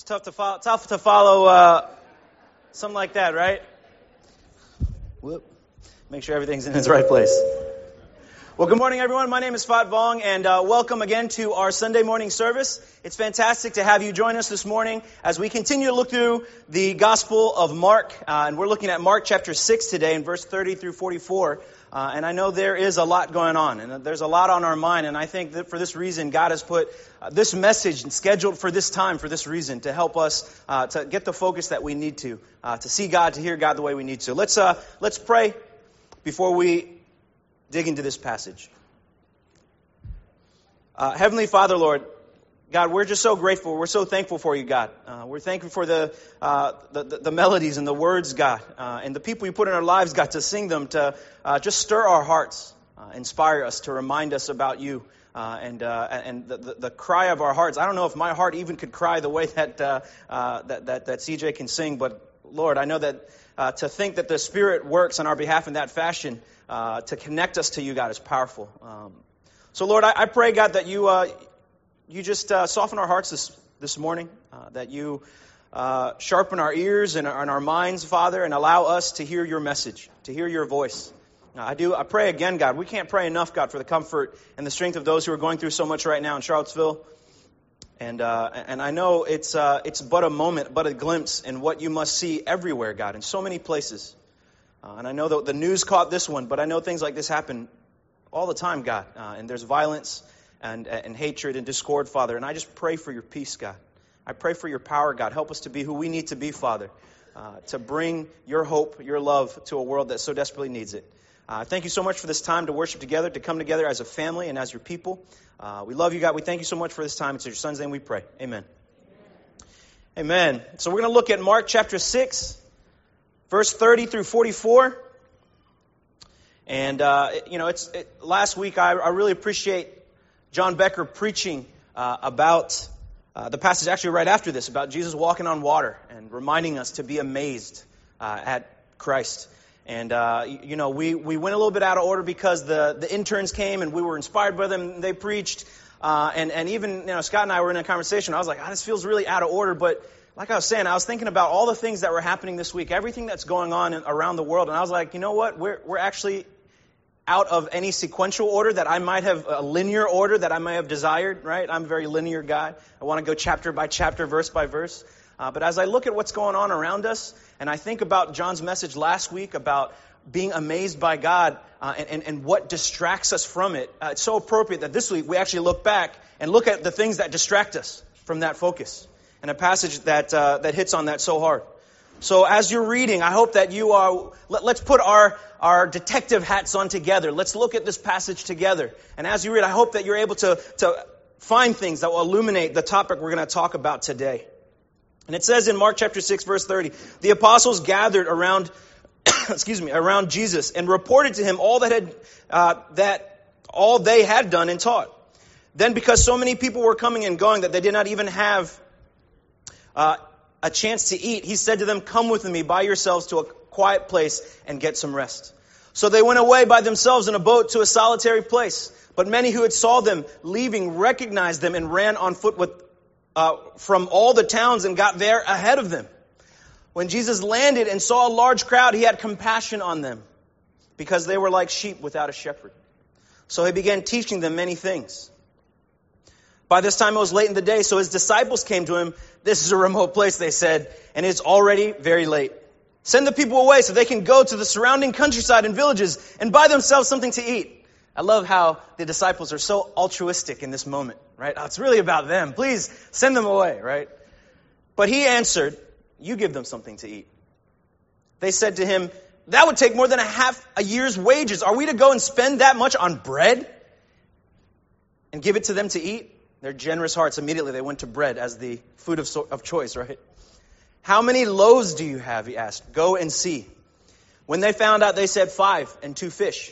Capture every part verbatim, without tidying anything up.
It's tough to follow, tough to follow uh, something like that, right? Whoop. Make sure everything's in its right place. Well, good morning, everyone. My name is Fat Vong, and uh, welcome again to our Sunday morning service. It's fantastic to have you join us this morning as we continue to look through the Gospel of Mark, uh, and we're looking at Mark chapter six today in verse thirty through forty-four. Uh, and I know there is a lot going on, and there's a lot on our mind, and I think that for this reason, God has put uh, this message scheduled for this time, for this reason, to help us uh, to get the focus that we need to, uh, to see God, to hear God the way we need to. Let's uh, let's pray before we dig into this passage. Uh, Heavenly Father, Lord, God, we're just so grateful. We're so thankful for you, God. Uh, we're thankful for the, uh, the, the the melodies and the words, God, uh, and the people you put in our lives, God, to sing them, to uh, just stir our hearts, uh, inspire us, to remind us about you, uh, and uh, and the, the, the cry of our hearts. I don't know if my heart even could cry the way that uh, uh, that, that that C J can sing, but Lord, I know that uh, to think that the Spirit works on our behalf in that fashion, uh, to connect us to you, God, is powerful. Um, so, Lord, I, I pray, God, that you. Uh, You just uh, soften our hearts this this morning, uh, that you uh, sharpen our ears and our, and our minds, Father, and allow us to hear your message, to hear your voice. Uh, I do. I pray again, God. We can't pray enough, God, for the comfort and the strength of those who are going through so much right now in Charlottesville. And uh, and I know it's uh, it's but a moment, but a glimpse in what you must see everywhere, God, in so many places. Uh, and I know that the news caught this one, but I know things like this happen all the time, God. Uh, and there's violence And, and hatred and discord, Father. And I just pray for your peace, God. I pray for your power, God. Help us to be who we need to be, Father, uh, to bring your hope, your love to a world that so desperately needs it. Uh, thank you so much for this time to worship together, to come together as a family and as your people. Uh, we love you, God. We thank you so much for this time. It's in your Son's name we pray. Amen. Amen. Amen. So we're going to look at Mark chapter six, verse thirty through forty-four. And, uh, you know, it's it, last week I, I really appreciate John Becker preaching uh, about uh, the passage actually right after this, about Jesus walking on water and reminding us to be amazed uh, at Christ. And, uh, you, you know, we, we went a little bit out of order because the, the interns came and we were inspired by them. They preached. Uh, and, and even, you know, Scott and I were in a conversation. I was like, oh, this feels really out of order. But like I was saying, I was thinking about all the things that were happening this week, everything that's going on in, around the world. And I was like, you know what? We're, we're actually out of any sequential order that I might have, a linear order that I might have desired, right? I'm a very linear guy. I want to go chapter by chapter, verse by verse. Uh, but as I look at what's going on around us, and I think about John's message last week about being amazed by God uh, and, and, and what distracts us from it, uh, it's so appropriate that this week we actually look back and look at the things that distract us from that focus. And a passage that uh, that hits on that so hard. So as you're reading, I hope that you are, let, let's put our, our detective hats on together. Let's look at this passage together. And as you read, I hope that you're able to, to find things that will illuminate the topic we're going to talk about today. And it says in Mark chapter six, verse thirty, the apostles gathered around, excuse me, around Jesus and reported to him all that had, uh, that all they had done and taught. Then because so many people were coming and going that they did not even have, uh, a chance to eat, he said to them, come with me by yourselves to a quiet place and get some rest. So they went away by themselves in a boat to a solitary place. But many who had saw them leaving recognized them and ran on foot with, uh, from all the towns and got there ahead of them. When Jesus landed and saw a large crowd, he had compassion on them because they were like sheep without a shepherd. So he began teaching them many things. By this time it was late in the day, so his disciples came to him. This is a remote place, they said, and it's already very late. Send the people away so they can go to the surrounding countryside and villages and buy themselves something to eat. I love how the disciples are so altruistic in this moment, right? Oh, it's really about them. Please send them away, right? But he answered, you give them something to eat. They said to him, that would take more than a half a year's wages. Are we to go and spend that much on bread and give it to them to eat? Their generous hearts, immediately they went to bread as the food of, so- of choice, right? How many loaves do you have, he asked. Go and see. When they found out, they said five and two fish.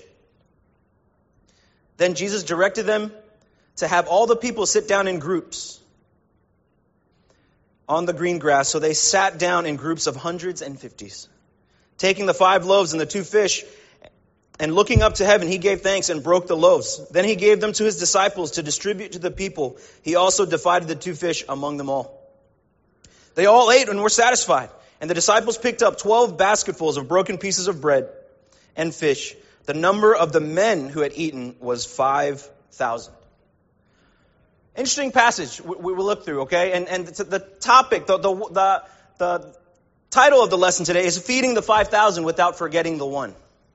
Then Jesus directed them to have all the people sit down in groups on the green grass. So they sat down in groups of hundreds and fifties. Taking the five loaves and the two fish, and looking up to heaven, he gave thanks and broke the loaves. Then he gave them to his disciples to distribute to the people. He also divided the two fish among them all. They all ate and were satisfied. And the disciples picked up twelve basketfuls of broken pieces of bread and fish. The number of the men who had eaten was five thousand. Interesting passage we will look through, okay? And and the topic, the, the, the, the title of the lesson today is Feeding the five thousand Without Forgetting the One.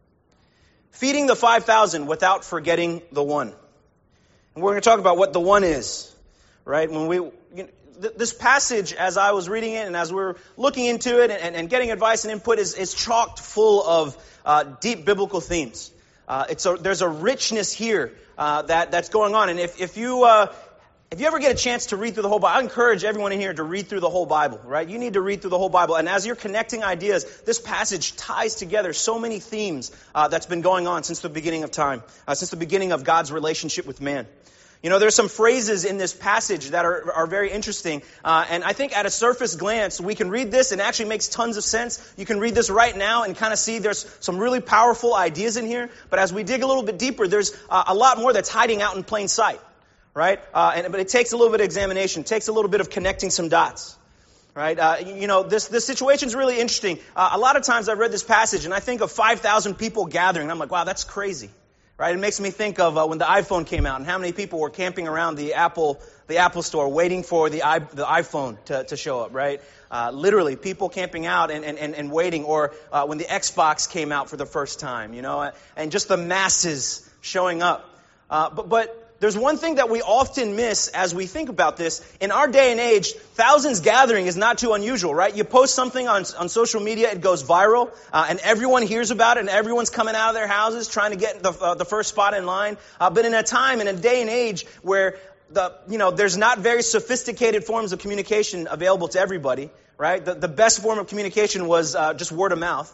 Feeding the five thousand without forgetting the one. And we're going to talk about what the one is, right? When we... You know, this passage, as I was reading it and as we're looking into it and, and getting advice and input, is, is chocked full of uh, deep biblical themes. Uh, it's a, there's a richness here uh, that that's going on. And if if you uh, if you ever get a chance to read through the whole Bible, I encourage everyone in here to read through the whole Bible. Right? You need to read through the whole Bible. And as you're connecting ideas, this passage ties together so many themes uh, that's been going on since the beginning of time, uh, since the beginning of God's relationship with man. You know, there's some phrases in this passage that are, are very interesting. Uh, and I think at a surface glance, we can read this and it actually makes tons of sense. You can read this right now and kind of see there's some really powerful ideas in here. But as we dig a little bit deeper, there's uh, a lot more that's hiding out in plain sight, right? Uh, and, but it takes a little bit of examination. It takes a little bit of connecting some dots, right? Uh, you know, this, this situation's really interesting. Uh, a lot of times I've read this passage and I think of five thousand people gathering. I'm like, wow, that's crazy. Right, it makes me think of uh, when the iPhone came out and how many people were camping around the Apple the Apple store waiting for the i the iPhone to, to show up. Right, uh, literally people camping out and and, and, and waiting. Or uh, when the Xbox came out for the first time, you know, and just the masses showing up. Uh, but but. There's one thing that we often miss as we think about this. In our day and age, thousands gathering is not too unusual, right? You post something on, on social media, it goes viral, uh, and everyone hears about it, and everyone's coming out of their houses trying to get the, uh, the first spot in line. Uh, but in a time, in a day and age where the you know there's not very sophisticated forms of communication available to everybody, right? The, the best form of communication was uh, just word of mouth.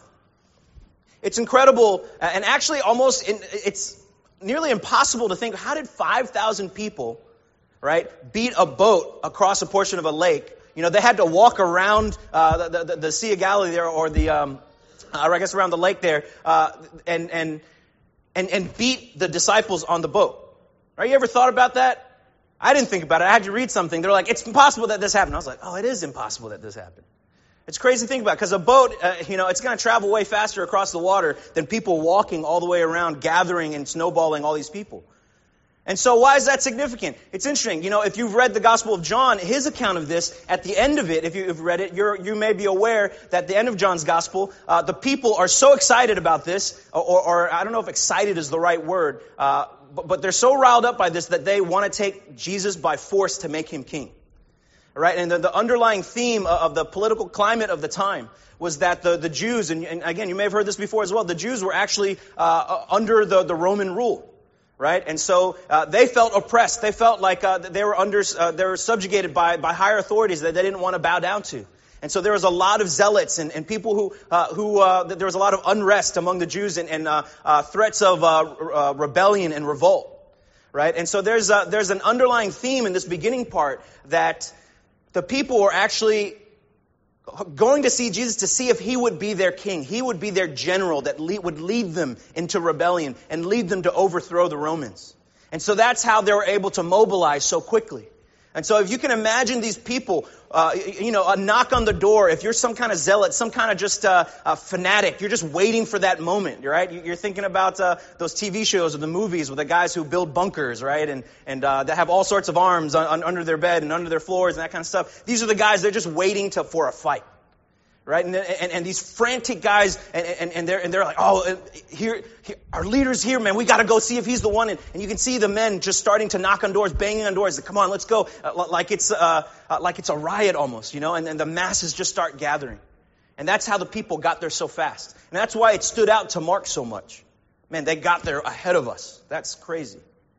It's incredible, and actually almost in, it's nearly impossible to think, how did five thousand people, right, beat a boat across a portion of a lake? You know, they had to walk around uh, the, the, the Sea of Galilee there, or the, um, or I guess around the lake there, uh, and, and, and, and beat the disciples on the boat. Right? You ever thought about that? I didn't think about it. I had to read something. They're like, it's impossible that this happened. I was like, oh, it is impossible that this happened. It's crazy to think about, because a boat, uh, you know, it's going to travel way faster across the water than people walking all the way around, gathering and snowballing all these people. And so why is that significant? It's interesting. You know, if you've read the Gospel of John, his account of this, at the end of it, if you've read it, you're, you may be aware that at the end of John's Gospel, uh, the people are so excited about this, or, or I don't know if excited is the right word, uh, but, but they're so riled up by this that they want to take Jesus by force to make him king. Right, and the, the underlying theme of the political climate of the time was that the, the Jews, and, and again, you may have heard this before as well, the Jews were actually uh, under the, the Roman rule, right? And so uh, they felt oppressed. They felt like uh, they were under, uh, they were subjugated by, by higher authorities that they didn't want to bow down to. And so there was a lot of zealots and, and people who, uh, who uh, there was a lot of unrest among the Jews and, and uh, uh, threats of uh, uh, rebellion and revolt, right? And so there's a, there's an underlying theme in this beginning part that the people were actually going to see Jesus to see if he would be their king. He would be their general that lead, would lead them into rebellion and lead them to overthrow the Romans. And so that's how they were able to mobilize so quickly. And so if you can imagine these people, uh, you know, a knock on the door, if you're some kind of zealot, some kind of just uh, a fanatic, you're just waiting for that moment, right? You're thinking about uh, those T V shows or the movies with the guys who build bunkers, right? And and uh, that have all sorts of arms on, on, under their bed and under their floors and that kind of stuff. These are the guys, they're just waiting to, for a fight. Right, and, and and these frantic guys, and, and, and they're and they're like, oh, here, here our leader's here, man. We got to go see if he's the one. And, and you can see the men just starting to knock on doors, banging on doors. Like, come on, let's go. Uh, like it's uh, uh, like it's a riot almost, you know. And then the masses just start gathering, and that's how the people got there so fast. And that's why it stood out to Mark so much. Man, they got there ahead of us. That's crazy.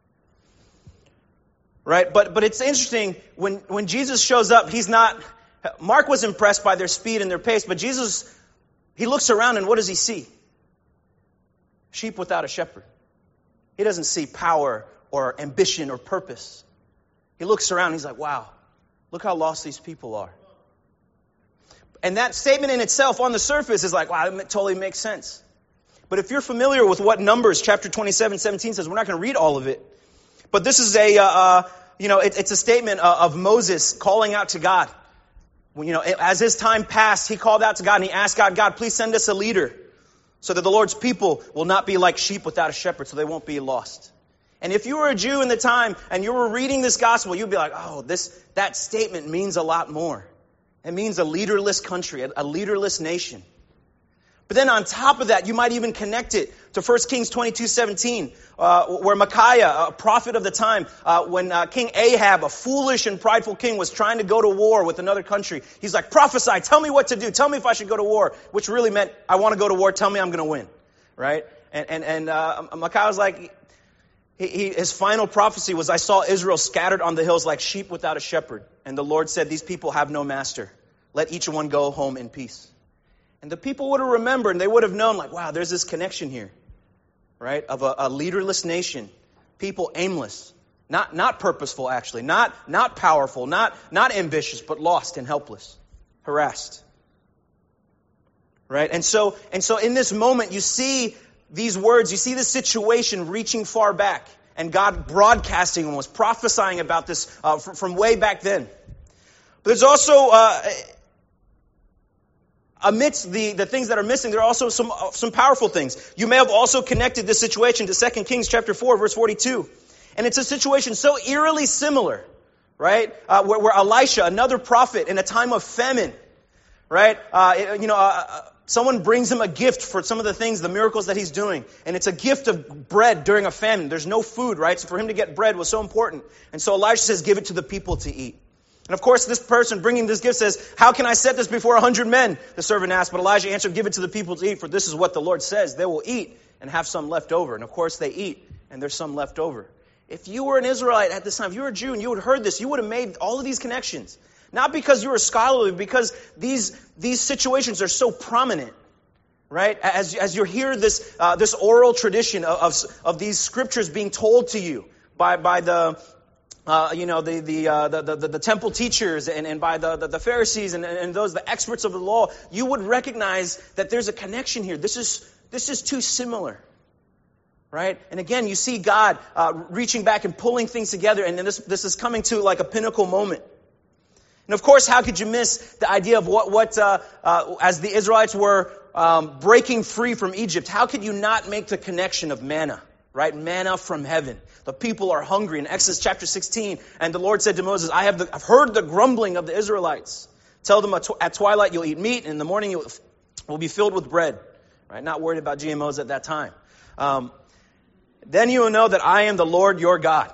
Right, but but it's interesting when when Jesus shows up, he's not. Mark was impressed by their speed and their pace, but Jesus, he looks around and what does he see? Sheep without a shepherd. He doesn't see power or ambition or purpose. He looks around and he's like, wow, look how lost these people are. And that statement in itself on the surface is like, wow, it totally makes sense. But if you're familiar with what Numbers chapter twenty-seven, seventeen says, we're not going to read all of it. But this is a, uh, uh, you know, it, it's a statement uh, of Moses calling out to God. When, you know, as his time passed, he called out to God and he asked God, God, please send us a leader so that the Lord's people will not be like sheep without a shepherd, so they won't be lost. And if you were a Jew in the time and you were reading this gospel, you'd be like, oh, this that statement means a lot more. It means a leaderless country, a, a leaderless nation. But then on top of that, you might even connect it to First Kings twenty-two seventeen, uh, where Micaiah, a prophet of the time, uh, when uh, King Ahab, a foolish and prideful king, was trying to go to war with another country, he's like, prophesy, tell me what to do, tell me if I should go to war, which really meant, I want to go to war, tell me I'm going to win, right? And and, and uh, Micaiah was like, he, he, his final prophecy was, I saw Israel scattered on the hills like sheep without a shepherd. And the Lord said, these people have no master. Let each one go home in peace. And the people would have remembered, and they would have known, like, wow, there's this connection here, right? Of a, a leaderless nation, people aimless, not not purposeful, actually, not not powerful, not not ambitious, but lost and helpless, harassed, right? And so and so in this moment, you see these words, you see this situation reaching far back, and God broadcasting almost, prophesying about this uh, from, from way back then. But there's also uh, amidst the, the things that are missing, there are also some some powerful things. You may have also connected this situation to Second Kings chapter four, verse forty-two. And it's a situation so eerily similar, right? Uh, where, where Elisha, another prophet in a time of famine, right? Uh, you know, uh, someone brings him a gift for some of the things, the miracles that he's doing. And it's a gift of bread during a famine. There's no food, right? So for him to get bread was so important. And so Elisha says, give it to the people to eat. And of course, this person bringing this gift says, how can I set this before a hundred men? The servant asked, but Elijah answered, give it to the people to eat, for this is what the Lord says. They will eat and have some left over. And of course, they eat, and there's some left over. If you were an Israelite at this time, if you were a Jew and you had heard this, you would have made all of these connections. Not because you were scholarly, because these these situations are so prominent, right? As as you hear this uh, this oral tradition of, of of these scriptures being told to you by by the Uh, you know, the the, uh, the the the temple teachers and, and by the, the, the Pharisees and, and those, the experts of the law, you would recognize that there's a connection here. This is this is too similar, right? And again, you see God uh, reaching back and pulling things together, and then this this is coming to like a pinnacle moment. And of course, how could you miss the idea of what what uh, uh, as the Israelites were um, breaking free from Egypt? How could you not make the connection of manna? Right? Manna from heaven. The people are hungry. In Exodus chapter sixteen, and the Lord said to Moses, I have the, I've heard the grumbling of the Israelites. Tell them at, tw- at twilight you'll eat meat, and in the morning you will be filled with bread. Right? Not worried about G M Os at that time. Um, then you will know that I am the Lord your God.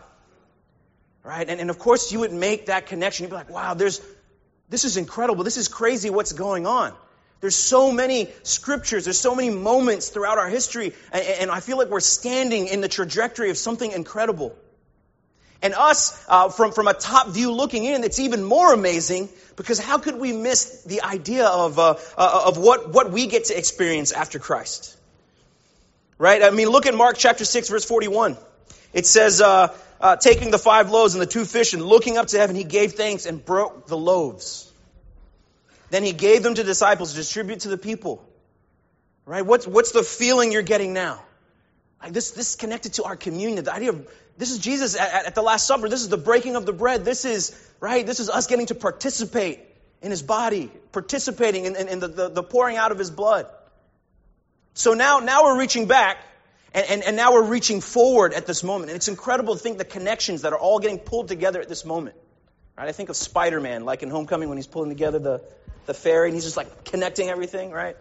Right? And, and of course you would make that connection. You'd be like, wow, there's this is incredible. This is crazy what's going on. There's so many scriptures, there's so many moments throughout our history, and, and I feel like we're standing in the trajectory of something incredible. And us, uh, from, from a top view looking in, it's even more amazing, because how could we miss the idea of, uh, uh, of what, what we get to experience after Christ? Right? I mean, look at Mark chapter six, verse forty-one. It says, uh, uh, taking the five loaves and the two fish and looking up to heaven, he gave thanks and broke the loaves. Then he gave them to disciples to distribute to the people. Right? What's what's the feeling you're getting now? Like this, this is connected to our communion. The idea of this is Jesus at, at the Last Supper. This is the breaking of the bread. This is right. This is us getting to participate in his body, participating in, in, in the, the, the pouring out of his blood. So now, now we're reaching back, and, and, and now we're reaching forward at this moment. And it's incredible to think the connections that are all getting pulled together at this moment. Right? I think of Spider-Man, like in Homecoming when he's pulling together the the ferry, and he's just like connecting everything, right?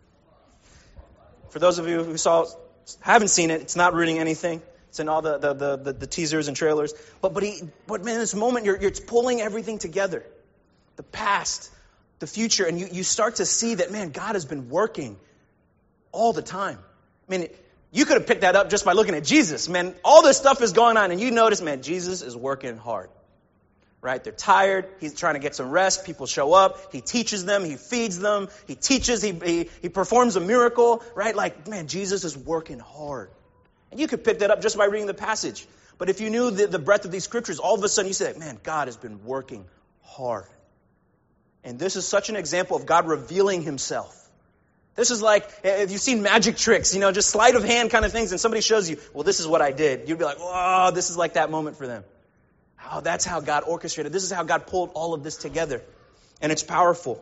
For those of you who saw, haven't seen it, it's not ruining anything. It's in all the the the, the, the teasers and trailers. But but he, but man, in this moment, you're you're pulling everything together, the past, the future, and you you start to see that, man, God has been working all the time. I mean, you could have picked that up just by looking at Jesus, man. All this stuff is going on, and you notice, man, Jesus is working hard. Right? They're tired. He's trying to get some rest. People show up. He teaches them. He feeds them. He teaches. He, he, he performs a miracle. Right? Like, man, Jesus is working hard. And you could pick that up just by reading the passage. But if you knew the, the breadth of these scriptures, all of a sudden you say, man, God has been working hard. And this is such an example of God revealing himself. This is like, if you've seen magic tricks, you know, just sleight of hand kind of things, and somebody shows you, well, this is what I did. You'd be like, oh, this is like that moment for them. Oh, that's how God orchestrated. This is how God pulled all of this together. and it's powerful.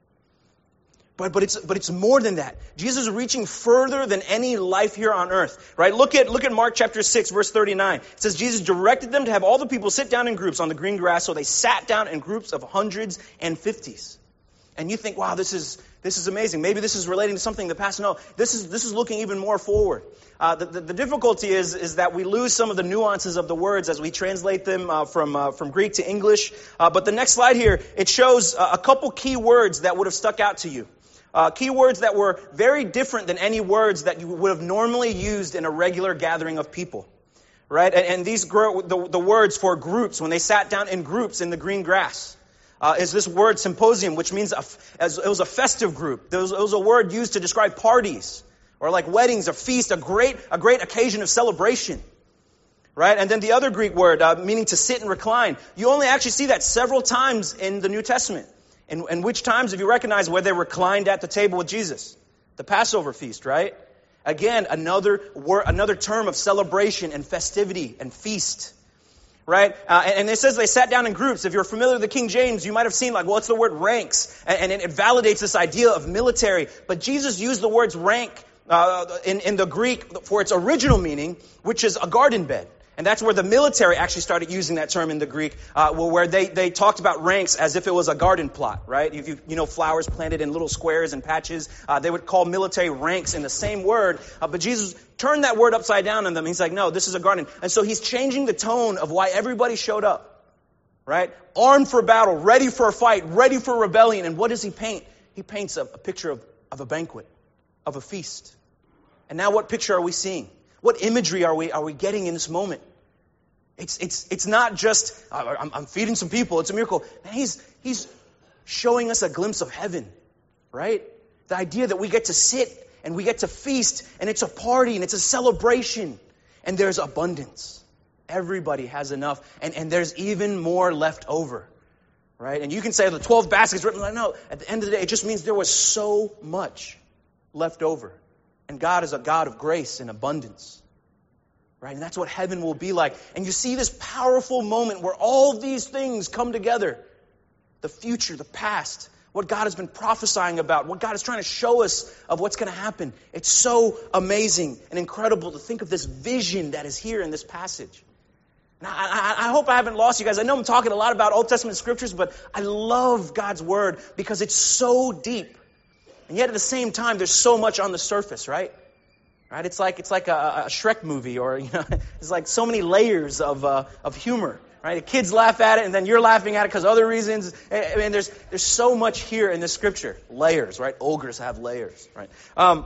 But, but, it's, but it's more than that. Jesus is reaching further than any life here on earth. Right? Look at, look at Mark chapter six, verse thirty-nine. It says, Jesus directed them to have all the people sit down in groups on the green grass, so they sat down in groups of hundreds and fifties. And you think, wow, this is this is amazing. Maybe this is relating to something in the past. No, this is this is looking even more forward. Uh, the, the, the difficulty is is that we lose some of the nuances of the words as we translate them uh, from uh, from Greek to English. Uh, but the next slide here, it shows uh, a couple key words that would have stuck out to you. Uh, key words that were very different than any words that you would have normally used in a regular gathering of people. Right? And, and these gr- the, the words for groups, when they sat down in groups in the green grass, uh, is this word symposium, which means a, as, it was a festive group. It was, it was a word used to describe parties, or like weddings, a feast, a great a great occasion of celebration. Right? And then the other Greek word, uh, meaning to sit and recline. You only actually see that several times in the New Testament. And, and which times have you recognized where they reclined at the table with Jesus? The Passover feast, right? Again, another word, another term of celebration and festivity and feast. Right? Uh, and, and it says they sat down in groups. If you're familiar with the King James, you might have seen, like, well, it's the word ranks. And, and it, it validates this idea of military. But Jesus used the words rank uh, in, in the Greek for its original meaning, which is a garden bed. And that's where the military actually started using that term in the Greek, uh, where they, they talked about ranks as if it was a garden plot, right? If you, you know, flowers planted in little squares and patches, uh, they would call military ranks in the same word. Uh, but Jesus turned that word upside down on them. He's like, no, this is a garden. And so he's changing the tone of why everybody showed up, right? Armed for battle, ready for a fight, ready for rebellion. And what does he paint? He paints a, a picture of, of a banquet, of a feast. And now what picture are we seeing? What imagery are we are we getting in this moment? It's it's it's not just uh, I'm, I'm feeding some people. It's a miracle. Man, he's he's showing us a glimpse of heaven, right? The idea that we get to sit and we get to feast, and it's a party and it's a celebration, and there's abundance. Everybody has enough, and and there's even more left over, right? And you can say the twelve baskets written. Like, no, at the end of the day, it just means there was so much left over. And God is a God of grace and abundance. Right? And that's what heaven will be like. And you see this powerful moment where all these things come together. The future, the past, what God has been prophesying about, what God is trying to show us of what's going to happen. It's so amazing and incredible to think of this vision that is here in this passage. Now, I, I, I hope I haven't lost you guys. I know I'm talking a lot about Old Testament scriptures, but I love God's word because it's so deep. And yet at the same time, there's so much on the surface, right? Right? It's like it's like a, a Shrek movie, or you know, it's like so many layers of uh, of humor. Right? The kids laugh at it, and then you're laughing at it because other reasons. I mean, there's there's so much here in this scripture. Layers, right? Ogres have layers, right? Um,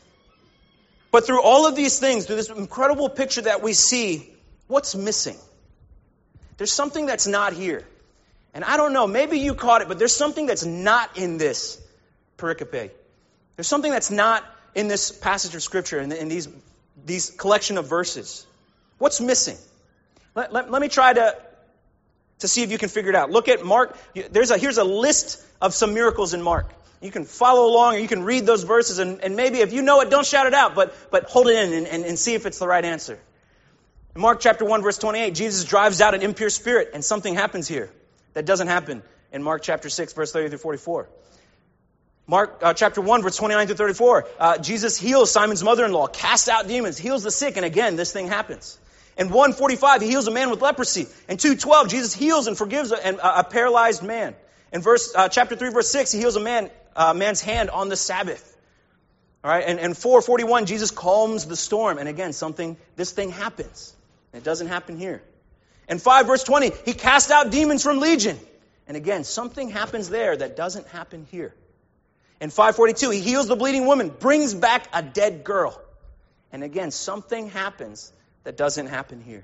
but through all of these things, through this incredible picture that we see, what's missing? There's something that's not here, and I don't know. Maybe you caught it, but there's something that's not in this pericope. There's something that's not in this passage of Scripture, in, in these these collection of verses. What's missing? Let, let, let me try to, to see if you can figure it out. Look at Mark. There's a Here's a list of some miracles in Mark. You can follow along, or you can read those verses, and, and maybe if you know it, don't shout it out, but, but hold it in and, and, and see if it's the right answer. In Mark chapter one, verse twenty-eight, Jesus drives out an impure spirit, and something happens here that doesn't happen in Mark chapter six, verse thirty through forty-four. Mark uh, chapter one, verse twenty-nine through thirty-four. Uh, Jesus heals Simon's mother-in-law, casts out demons, heals the sick, and again, this thing happens. In one forty-five, he heals a man with leprosy. In two twelve, Jesus heals and forgives a, a, a paralyzed man. In verse uh, chapter three, verse six, he heals a man uh, man's hand on the Sabbath. All right, and in four forty-one, Jesus calms the storm, and again, something this thing happens. It doesn't happen here. In five verse twenty, he cast out demons from Legion, and again, something happens there that doesn't happen here. In five forty-two, he heals the bleeding woman, brings back a dead girl. And again, something happens that doesn't happen here.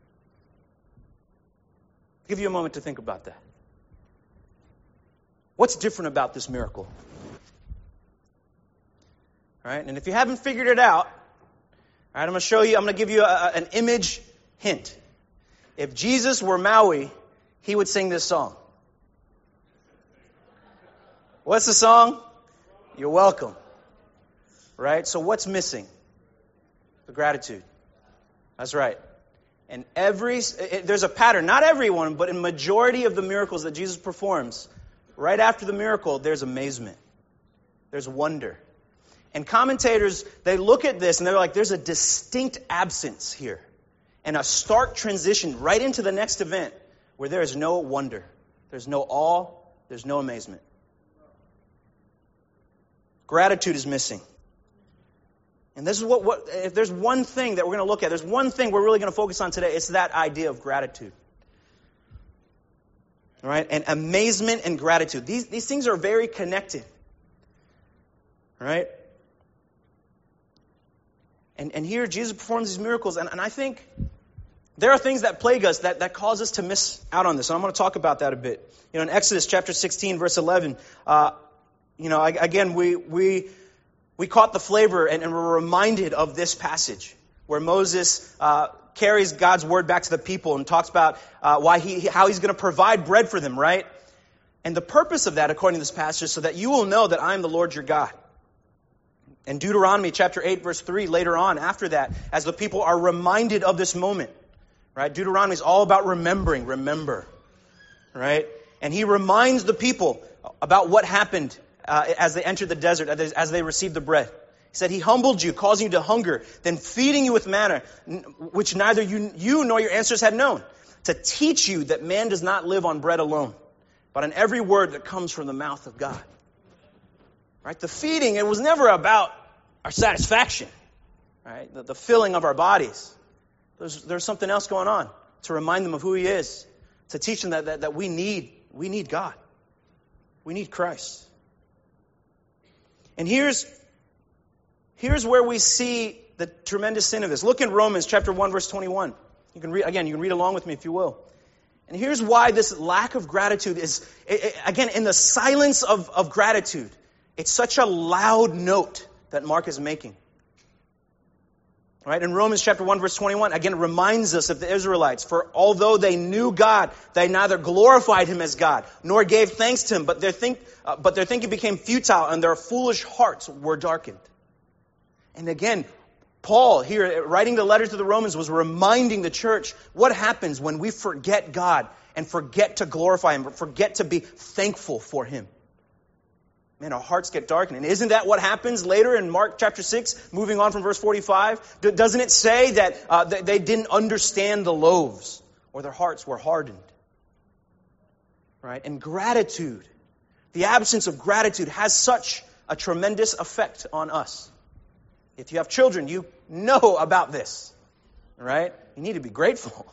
I'll give you a moment to think about that. What's different about this miracle? All right, and if you haven't figured it out, all right, I'm going to show you, I'm going to give you a, an image hint. If Jesus were Maui, he would sing this song. What's the song? You're welcome. Right? So what's missing? The gratitude. That's right. And every, it, there's a pattern, not everyone, but in majority of the miracles that Jesus performs, right after the miracle, there's amazement. There's wonder. And commentators, they look at this and they're like, there's a distinct absence here. And a stark transition right into the next event where there is no wonder. There's no awe. There's no amazement. Gratitude is missing. And this is what, what if there's one thing that we're going to look at, there's one thing we're really going to focus on today, it's that idea of gratitude. All right? And amazement and gratitude. These, these things are very connected. All right? And, and here Jesus performs these miracles, and, and I think there are things that plague us that, that cause us to miss out on this. And I'm going to talk about that a bit. You know, in Exodus chapter sixteen, verse eleven, uh, you know, again, we we we caught the flavor and, and we're reminded of this passage where Moses uh, carries God's word back to the people and talks about uh, why he how he's going to provide bread for them, right? And the purpose of that, according to this passage, is so that you will know that I am the Lord your God. In Deuteronomy chapter eight, verse three, later on, after that, as the people are reminded of this moment, right? Deuteronomy is all about remembering, remember, right? And he reminds the people about what happened uh, as they entered the desert, as they received the bread. He said, he humbled you, causing you to hunger, then feeding you with manna, which neither you, you nor your ancestors had known, to teach you that man does not live on bread alone, but on every word that comes from the mouth of God. Right? The feeding, it was never about our satisfaction, right? The, the filling of our bodies. There's, there's something else going on to remind them of who he is, to teach them that, that, that we need, we need God. We need Christ. And here's, here's where we see the tremendous sin of this. Look in Romans chapter one, verse twenty-one. You can read, again, you can read along with me if you will. And here's why this lack of gratitude is, it, it, again, in the silence of, of gratitude, it's such a loud note that Mark is making. Right? In Romans chapter one, verse twenty-one, again, it reminds us of the Israelites. For although they knew God, they neither glorified him as God, nor gave thanks to him, but their, think, uh, but their thinking became futile, and their foolish hearts were darkened. And again, Paul, here, writing the letter to the Romans, was reminding the church what happens when we forget God and forget to glorify him, forget to be thankful for him. Man, our hearts get darkened. And isn't that what happens later in Mark chapter six, moving on from verse forty-five? D- doesn't it say that uh, th- they didn't understand the loaves, or their hearts were hardened? Right? And gratitude, the absence of gratitude has such a tremendous effect on us. If you have children, you know about this. Right? You need to be grateful.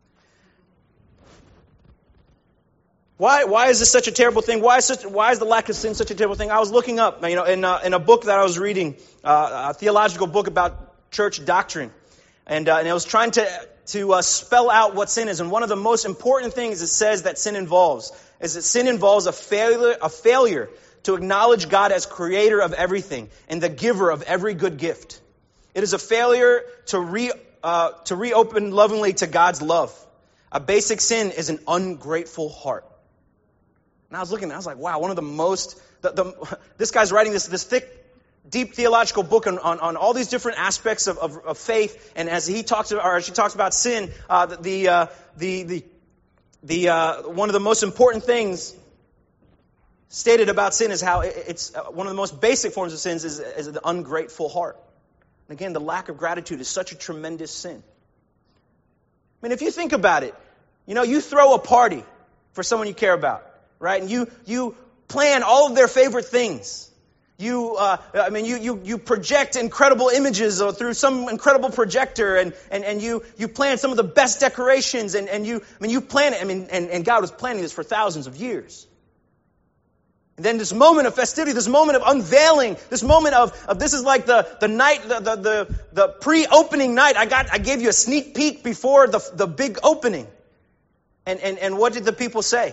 Why, why is this such a terrible thing? Why is, such, why is the lack of sin such a terrible thing? I was looking up, you know, in, uh, in a book that I was reading, uh, a theological book about church doctrine. And, uh, and it was trying to, to uh, spell out what sin is. And one of the most important things it says that sin involves is that sin involves a failure, a failure to acknowledge God as creator of everything and the giver of every good gift. It is a failure to, re, uh, to reopen lovingly to God's love. A basic sin is an ungrateful heart. And I was looking, and I was like, wow, one of the most, the, the, this guy's writing this, this thick, deep theological book on, on, on all these different aspects of, of, of faith. And as he talks about, or as she talks about sin, uh, the, uh, the, the, the, uh, one of the most important things stated about sin is how it, it's uh, one of the most basic forms of sins is, is the ungrateful heart. And again, the lack of gratitude is such a tremendous sin. I mean, if you think about it, you know, you throw a party for someone you care about. Right? And you, you plan all of their favorite things. You, uh, I mean, you, you, you project incredible images or through some incredible projector, and, and, and you, you plan some of the best decorations, and, and you, I mean, you plan it, I mean, and, and God was planning this for thousands of years. And then this moment of festivity, this moment of unveiling, this moment of, of this is like the, the night, the, the, the, the pre-opening night. I got, I gave you a sneak peek before the, the big opening. And, and, and what did the people say?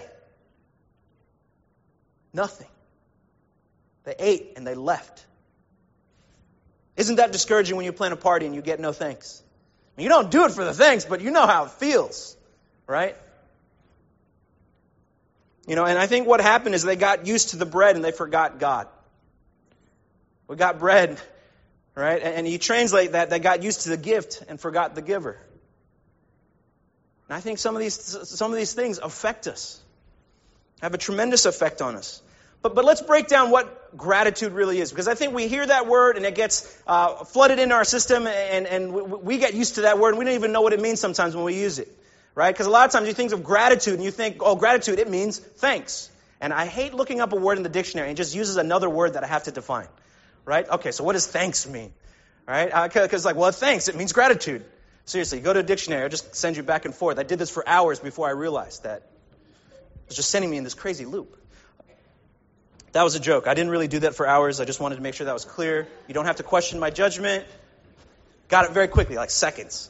Nothing. They ate and they left. Isn't that discouraging when you plan a party and you get no thanks? I mean, you don't do it for the thanks, but you know how it feels, right? You know, and I think what happened is they got used to the bread and they forgot God. We got bread, right? And, and you translate that, they got used to the gift and forgot the giver. And I think some of these some of these things affect us. have a tremendous effect on us. But but let's break down what gratitude really is, because I think we hear that word and it gets uh, flooded into our system, and, and we, we get used to that word and we don't even know what it means sometimes when we use it, right? Because a lot of times you think of gratitude and you think, oh, gratitude, it means thanks. And I hate looking up a word in the dictionary and just uses another word that I have to define, right? Okay, so what does thanks mean, right? Because uh, like, well, thanks, it means gratitude. Seriously, go to a dictionary. I'll just send you back and forth. I did this for hours before I realized that it was just sending me in this crazy loop. That was a joke. I didn't really do that for hours. I just wanted to make sure that was clear. You don't have to question my judgment. Got it very quickly, like seconds.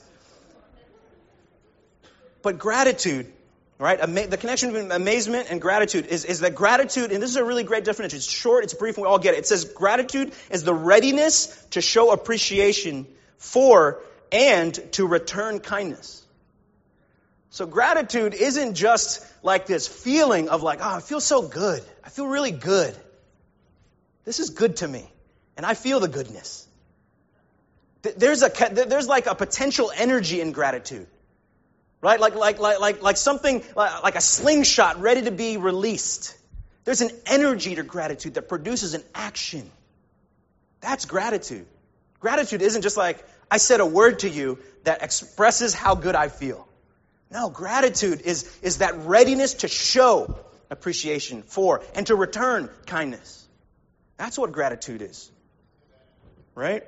But gratitude, right? Ama- the connection between amazement and gratitude is, is that gratitude, and this is a really great definition. It's short, it's brief, and we all get it. It says gratitude is the readiness to show appreciation for and to return kindness. So gratitude isn't just like this feeling of like, oh, I feel so good. I feel really good. This is good to me. And I feel the goodness. There's a there's like a potential energy in gratitude. Right? Like like like like like something like a slingshot ready to be released. There's an energy to gratitude that produces an action. That's gratitude. Gratitude isn't just like I said a word to you that expresses how good I feel. No, gratitude is, is that readiness to show appreciation for and to return kindness. That's what gratitude is. Right?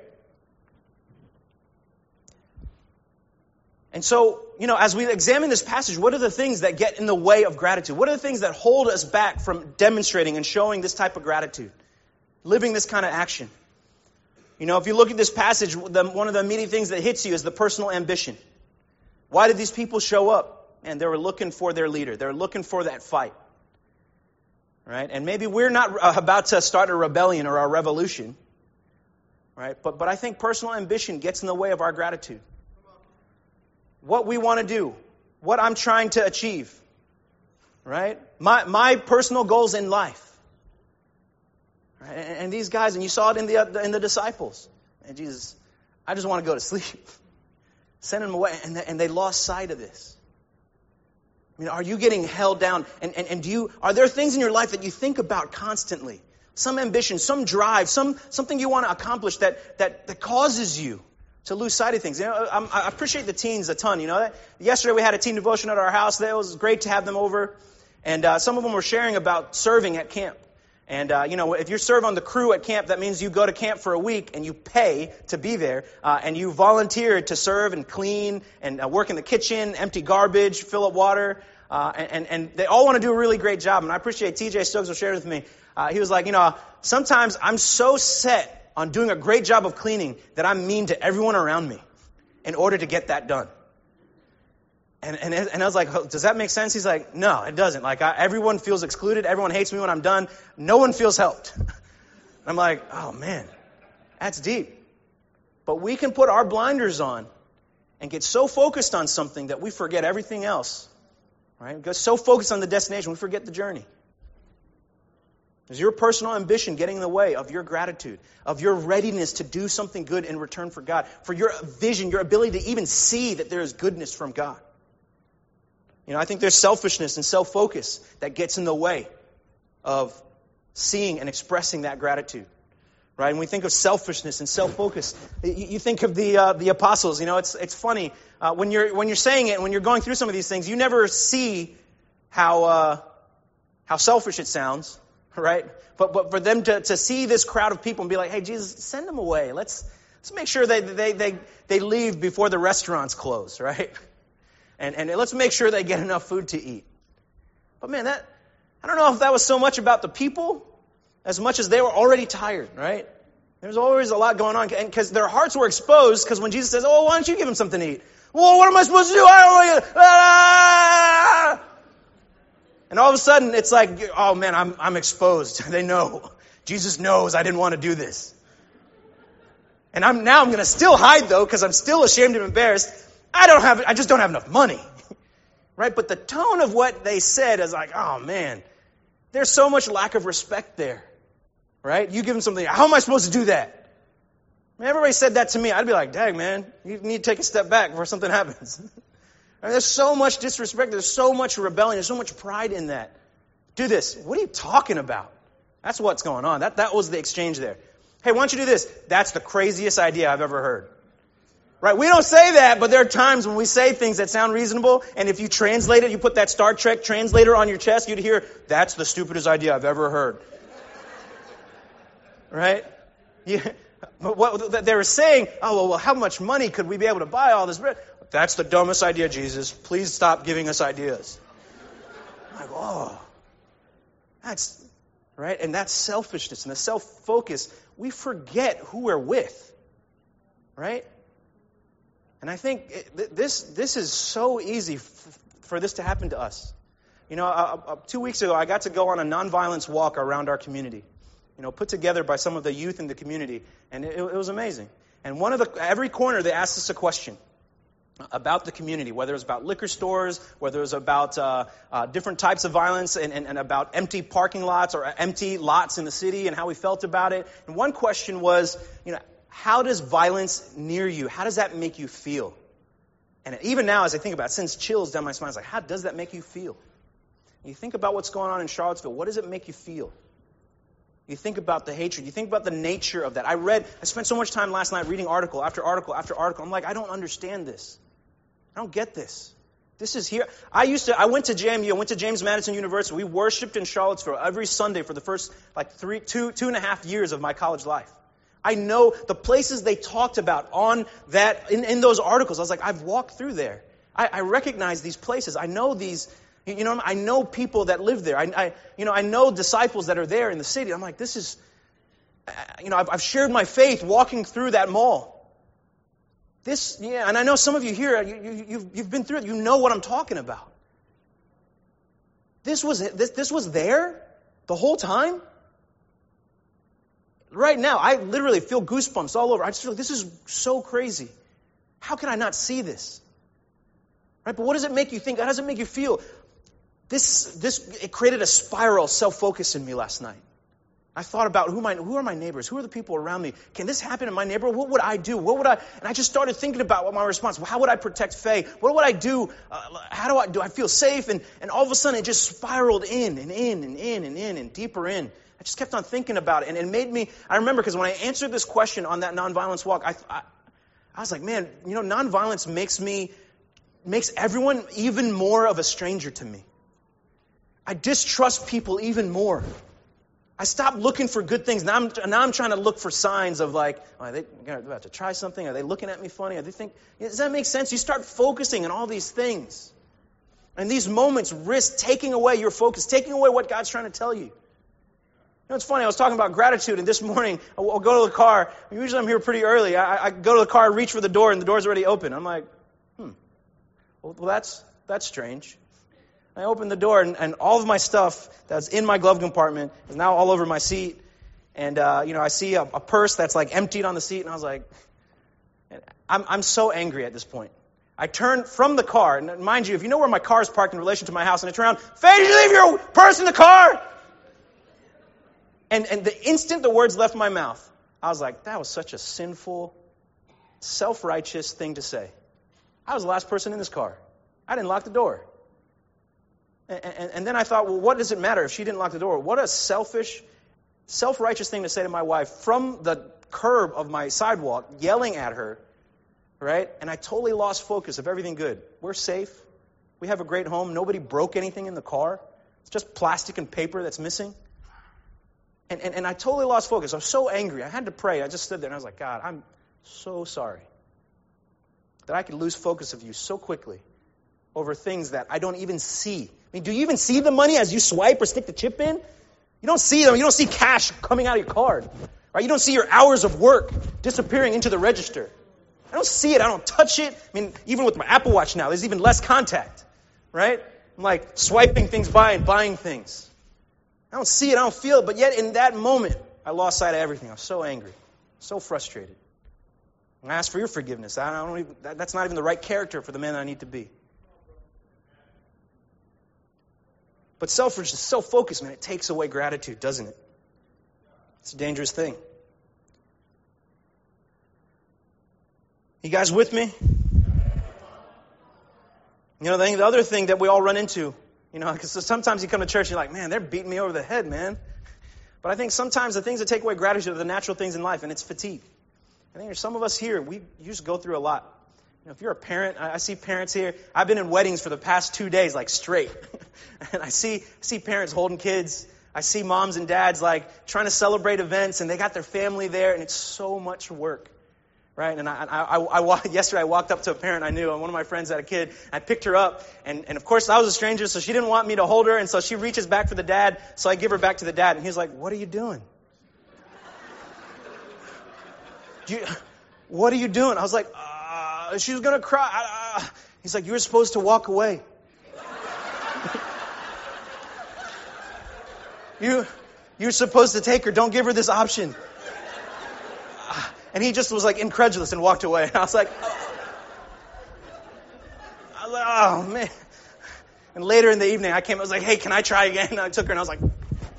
And so, you know, as we examine this passage, what are the things that get in the way of gratitude? What are the things that hold us back from demonstrating and showing this type of gratitude? Living this kind of action? You know, if you look at this passage, the, one of the immediate things that hits you is the personal ambition. Why did these people show up? And they were looking for their leader. They were looking for that fight. Right? And maybe we're not about to start a rebellion or a revolution. Right? But, but I think personal ambition gets in the way of our gratitude. What we want to do. What I'm trying to achieve. Right? My, my personal goals in life. Right? And, and these guys, and you saw it in the, in the disciples. And Jesus, I just want to go to sleep. Send them away, and they, and they lost sight of this. I mean, are you getting held down? And, and, and do you, are there things in your life that you think about constantly? Some ambition, some drive, some something you want to accomplish that that, that causes you to lose sight of things. You know, I'm, I appreciate the teens a ton. You know, yesterday we had a teen devotion at our house. It was great to have them over, and uh, some of them were sharing about serving at camp. And, uh, you know, if you serve on the crew at camp, that means you go to camp for a week and you pay to be there. Uh, and you volunteer to serve and clean and uh, work in the kitchen, empty garbage, fill up water. Uh, and, and they all want to do a really great job. And I appreciate T J Stokes who shared with me. Uh, he was like, you know, sometimes I'm so set on doing a great job of cleaning that I'm mean to everyone around me in order to get that done. And, and and I was like, does that make sense? He's like, no, it doesn't. Like, I, everyone feels excluded. Everyone hates me when I'm done. No one feels helped. I'm like, oh, man, that's deep. But we can put our blinders on and get so focused on something that we forget everything else. Right? We get so focused on the destination, we forget the journey. Is your personal ambition getting in the way of your gratitude, of your readiness to do something good in return for God, for your vision, your ability to even see that there is goodness from God? You know, I think there's selfishness and self-focus that gets in the way of seeing and expressing that gratitude, right? And we think of selfishness and self-focus. You, you think of the uh, the apostles. You know, it's it's funny uh, when you're when you're saying it, when you're going through some of these things, you never see how uh, how selfish it sounds, right? But but for them to, to see this crowd of people and be like, hey, Jesus, send them away. Let's let's make sure they they they they leave before the restaurants close, right? And, and let's make sure they get enough food to eat. But man, that I don't know if that was so much about the people as much as they were already tired, right? There's always a lot going on. And because their hearts were exposed, because when Jesus says, oh, why don't you give them something to eat? Well, what am I supposed to do? I don't know. Ah! And all of a sudden, it's like, oh man, I'm I'm exposed. They know. Jesus knows I didn't want to do this. And I'm now I'm going to still hide, though, because I'm still ashamed and embarrassed. I don't have, I just don't have enough money, right? But the tone of what they said is like, oh man, there's so much lack of respect there, right? You give them something, how am I supposed to do that? Man, everybody said that to me. I'd be like, dang man, you need to take a step back before something happens. I mean, there's so much disrespect. There's so much rebellion. There's so much pride in that. Do this. What are you talking about? That's what's going on. That, that was the exchange there. Hey, why don't you do this? That's the craziest idea I've ever heard. Right? We don't say that, but there are times when we say things that sound reasonable, and if you translate it, you put that Star Trek translator on your chest, you'd hear, that's the stupidest idea I've ever heard. Right? Yeah. But what they were saying, oh, well, well, how much money could we be able to buy all this bread? That's the dumbest idea, Jesus. Please stop giving us ideas. I'm like, oh, that's, right? And that selfishness and the self-focus, we forget who we're with. Right? And I think it, this this is so easy f- for this to happen to us. You know, uh, uh, two weeks ago, I got to go on a nonviolence walk around our community. You know, put together by some of the youth in the community, and it, it was amazing. And one of the every corner they asked us a question about the community, whether it was about liquor stores, whether it was about uh, uh, different types of violence, and, and, and about empty parking lots or empty lots in the city, and how we felt about it. And one question was, you know, how does violence near you, how does that make you feel? And even now, as I think about it, it sends chills down my spine. It's like, how does that make you feel? You think about what's going on in Charlottesville. What does it make you feel? You think about the hatred. You think about the nature of that. I read, I spent so much time last night reading article after article after article. I'm like, I don't understand this. I don't get this. This is here. I used to, I went to J M U, I went to James Madison University. We worshiped in Charlottesville every Sunday for the first like three, two, two and a half years of my college life. I know the places they talked about on that, in, in those articles. I was like, I've walked through there. I, I recognize these places. I know these, you know, I know people that live there. I, I, you know, I know disciples that are there in the city. I'm like, this is, you know, I've, I've shared my faith walking through that mall. This, yeah, and I know some of you here, you, you, you've, you've been through it. You know what I'm talking about. This was, this, this was there the whole time. Right now, I literally feel goosebumps all over. I just feel like this is so crazy. How can I not see this? Right? But what does it make you think? How does it make you feel? This, this, it created a spiral of self-focus in me last night. I thought about who my, who are my neighbors? Who are the people around me? Can this happen in my neighborhood? What would I do? What would I? And I just started thinking about what my response. How would I protect Faye? What would I do? Uh, how do I do? I feel safe? And and all of a sudden, it just spiraled in and in and in and in and deeper in. I just kept on thinking about it, and it made me. I remember because when I answered this question on that nonviolence walk, I, I I was like, man, you know, nonviolence makes me makes everyone even more of a stranger to me. I distrust people even more. I stopped looking for good things. Now I'm, now I'm trying to look for signs of like, oh, are they about to try something? Are they looking at me funny? Are they think? Does that make sense? You start focusing on all these things. And these moments risk taking away your focus, taking away what God's trying to tell you. You know, it's funny. I was talking about gratitude, and this morning I'll, I'll go to the car. Usually I'm here pretty early. I, I go to the car, reach for the door, and the door's already open. I'm like, hmm, well, well that's that's strange. I opened the door, and, and all of my stuff that's in my glove compartment is now all over my seat. And, uh, you know, I see a, a purse that's, like, emptied on the seat, and I was like, I'm, I'm so angry at this point. I turn from the car, and mind you, if you know where my car is parked in relation to my house, and I turn around, Faye, did you leave your purse in the car? And, and the instant the words left my mouth, I was like, that was such a sinful, self-righteous thing to say. I was the last person in this car. I didn't lock the door. And, and, and then I thought, well, what does it matter if she didn't lock the door? What a selfish, self-righteous thing to say to my wife from the curb of my sidewalk, yelling at her, right? And I totally lost focus of everything good. We're safe. We have a great home. Nobody broke anything in the car. It's just plastic and paper that's missing. And, and, and I totally lost focus. I was so angry. I had to pray. I just stood there and I was like, God, I'm so sorry that I could lose focus of you so quickly over things that I don't even see. I mean, do you even see the money as you swipe or stick the chip in? You don't see them. You don't see cash coming out of your card. Right? You don't see your hours of work disappearing into the register. I don't see it. I don't touch it. I mean, even with my Apple Watch now, there's even less contact. Right? I'm like swiping things by and buying things. I don't see it. I don't feel it. But yet in that moment, I lost sight of everything. I was so angry. So frustrated. And I asked for your forgiveness. I don't even, that, that's not even the right character for the man that I need to be. But selfishness, self-focus, man, it takes away gratitude, doesn't it? It's a dangerous thing. You guys with me? You know, the other thing that we all run into You know, because sometimes you come to church and you're like, man, they're beating me over the head, man. But I think sometimes the things that take away gratitude are the natural things in life, and it's fatigue. I think there's some of us here, we you just go through a lot. You know, if you're a parent, I, I see parents here. I've been in weddings for the past two days, like straight. And I see I see parents holding kids. I see moms and dads like trying to celebrate events, and they got their family there, and it's so much work, right? And I, I, I, I yesterday I walked up to a parent I knew, and one of my friends had a kid. I picked her up, and, and of course I was a stranger, so she didn't want me to hold her, and so she reaches back for the dad, so I give her back to the dad, and he's like, "What are you doing? Do you, what are you doing?" I was like, uh, "She was gonna cry." Uh, he's like, "You were supposed to walk away." You, you're supposed to take her. Don't give her this option. And he just was like incredulous and walked away. I was like, oh. I was like, oh man. And later in the evening, I came. I was like, hey, can I try again? And I took her, and I was like,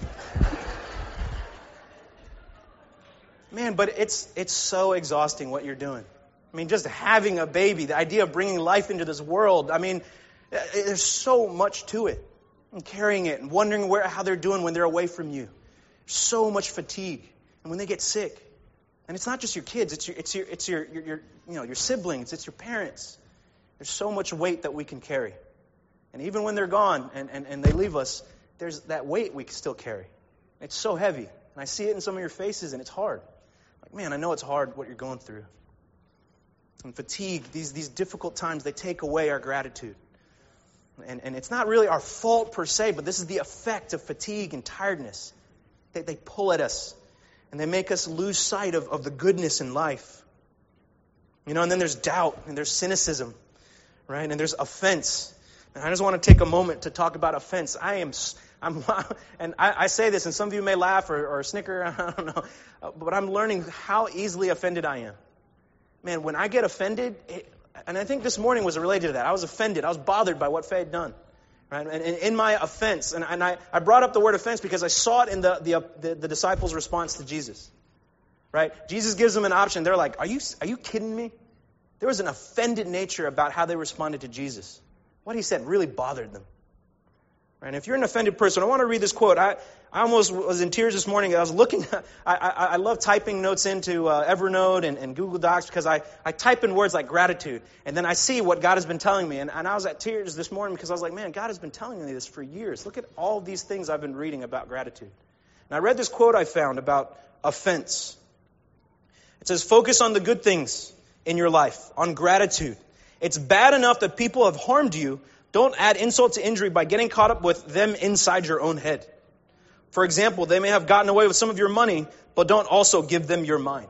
man, but it's it's so exhausting what you're doing. I mean, just having a baby, the idea of bringing life into this world. I mean, there's so much to it. And carrying it and wondering where how they're doing when they're away from you. So much fatigue. And when they get sick. And it's not just your kids, it's your it's your it's your, your, your you know your siblings, it's your parents. There's so much weight that we can carry. And even when they're gone and, and, and they leave us, there's that weight we can still carry. It's so heavy. And I see it in some of your faces, and it's hard. Like, man, I know it's hard what you're going through. And fatigue, these these difficult times, they take away our gratitude. And, and it's not really our fault per se, but this is the effect of fatigue and tiredness. They, they pull at us, and they make us lose sight of, of the goodness in life. You know, and then there's doubt, and there's cynicism, right? And there's offense. And I just want to take a moment to talk about offense. I am, I'm, and I, I say this, and some of you may laugh or, or snicker, I don't know, but I'm learning how easily offended I am. Man, when I get offended, it, and I think this morning was related to that. I was offended. I was bothered by what Faye had done. Right? And, and in my offense, and, and I, I brought up the word offense because I saw it in the, the, the, the disciples' response to Jesus. Right? Jesus gives them an option. They're like, are you, are you kidding me? There was an offended nature about how they responded to Jesus. What he said really bothered them. Right? And if you're an offended person, I want to read this quote. I, I almost was in tears this morning. I was looking, I, I, I love typing notes into uh, Evernote and, and Google Docs because I, I type in words like gratitude. And then I see what God has been telling me. And, and I was at tears this morning because I was like, man, God has been telling me this for years. Look at all these things I've been reading about gratitude. And I read this quote I found about offense. It says, focus on the good things in your life, on gratitude. It's bad enough that people have harmed you. Don't add insult to injury by getting caught up with them inside your own head. For example, they may have gotten away with some of your money, but don't also give them your mind.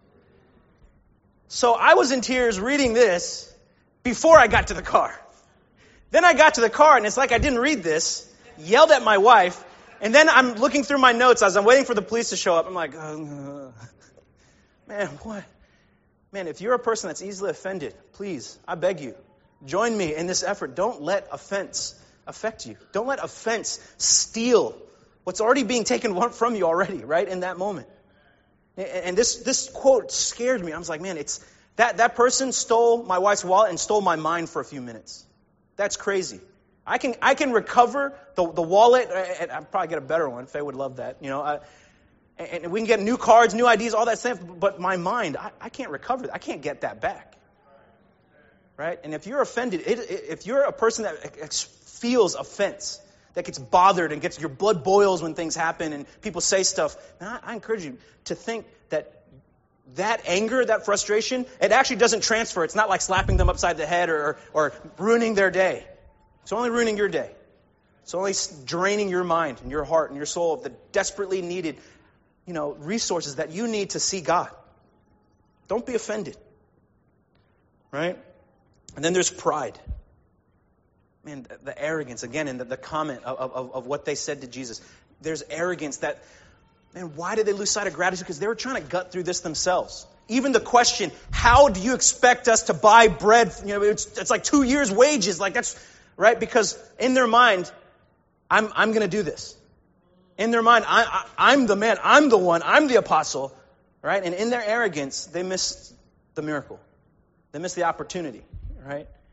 So I was in tears reading this before I got to the car. Then I got to the car, and it's like I didn't read this, yelled at my wife, and then I'm looking through my notes as I'm waiting for the police to show up. I'm like, uh, man, what? Man, if you're a person that's easily offended, please, I beg you, join me in this effort. Don't let offense affect you. Don't let offense steal what's already being taken from you already, right, in that moment. And this this quote scared me. I was like, man, it's that, that person stole my wife's wallet and stole my mind for a few minutes. That's crazy. I can I can recover the, the wallet, and I'll probably get a better one. Faye would love that. You know, uh, and, and we can get new cards, new I Ds, all that stuff. But my mind, I, I can't recover that. I can't get that back. Right? And if you're offended, it, it, if you're a person that feels offense, that gets bothered and gets your blood boils when things happen and people say stuff, man, I, I encourage you to think that that anger, that frustration, it actually doesn't transfer. It's not like slapping them upside the head or, or ruining their day. It's only ruining your day. It's only draining your mind and your heart and your soul of the desperately needed, you know, resources that you need to see God. Don't be offended. Right? And then there's pride. Man, the arrogance, again, in the, the comment of, of, of what they said to Jesus. There's arrogance that, man, why did they lose sight of gratitude? Because they were trying to gut through this themselves. Even the question, how do you expect us to buy bread? You know, it's, it's like two years' wages. Like that's, right? Because in their mind, I'm, I'm going to do this. In their mind, I, I, I'm the man. I'm the one. I'm the apostle. Right? And in their arrogance, they missed the miracle. They missed the opportunity. Right?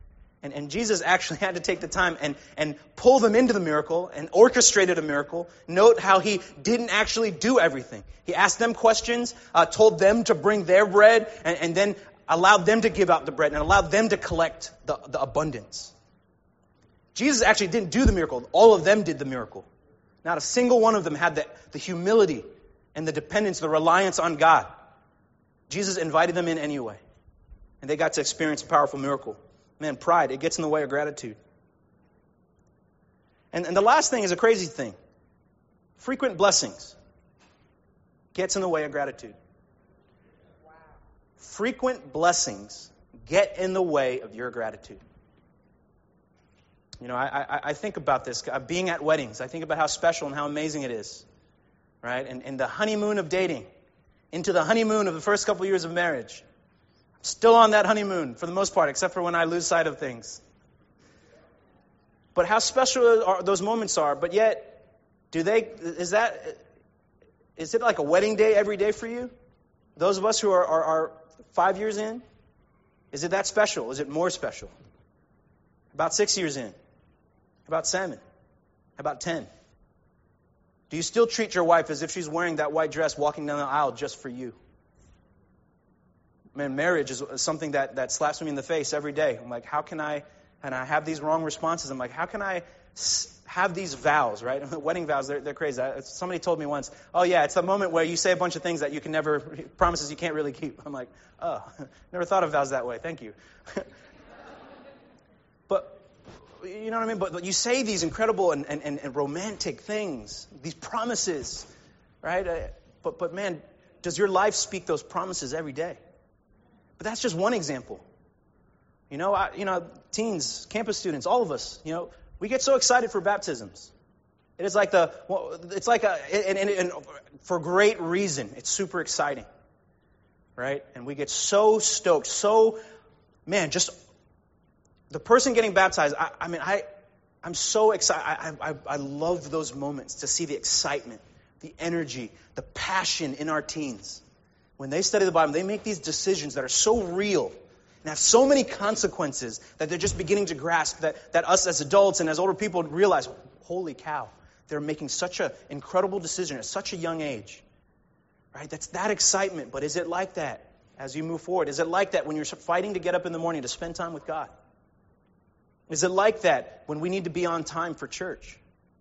And, and Jesus actually had to take the time and, and pull them into the miracle and orchestrated a miracle. Note how he didn't actually do everything. He asked them questions, uh, told them to bring their bread, and, and then allowed them to give out the bread and allowed them to collect the, the abundance. Jesus actually didn't do the miracle. All of them did the miracle. Not a single one of them had the, the humility and the dependence, the reliance on God. Jesus invited them in anyway. And they got to experience a powerful miracle. Man, pride, it gets in the way of gratitude. And, and the last thing is a crazy thing. Frequent blessings gets in the way of gratitude. Wow. Frequent blessings get in the way of your gratitude. You know, I, I, I think about this. Being at weddings, I think about how special and how amazing it is. Right? And, and the honeymoon of dating, into the honeymoon of the first couple years of marriage. Still on that honeymoon for the most part, except for when I lose sight of things. But how special are, those moments are, but yet, do they, is that, is it like a wedding day every day for you? Those of us who are, are, are five years in, is it that special? Is it more special? About six years in? About seven? About ten? Do you still treat your wife as if she's wearing that white dress walking down the aisle just for you? Man, marriage is something that, that slaps me in the face every day. I'm like, how can I, and I have these wrong responses. I'm like, how can I have these vows, right? Wedding vows, they're, they're crazy. Somebody told me once, oh yeah, it's the moment where you say a bunch of things that you can never, promises you can't really keep. I'm like, oh, never thought of vows that way. Thank you. But, you know what I mean? But, but you say these incredible and, and, and romantic things, these promises, right? But, but man, does your life speak those promises every day? But that's just one example. You know, I, you know, teens, campus students, all of us, you know, we get so excited for baptisms. It is like the, well, it's like a, and, and, and for great reason, it's super exciting, right? And we get so stoked, so, man, just the person getting baptized. I, I mean, I, I'm so excited. I, I, I love those moments to see the excitement, the energy, the passion in our teens. When they study the Bible, they make these decisions that are so real and have so many consequences that they're just beginning to grasp that, that us as adults and as older people realize, holy cow, they're making such an incredible decision at such a young age. Right? That's that excitement. But is it like that as you move forward? Is it like that when you're fighting to get up in the morning to spend time with God? Is it like that when we need to be on time for church?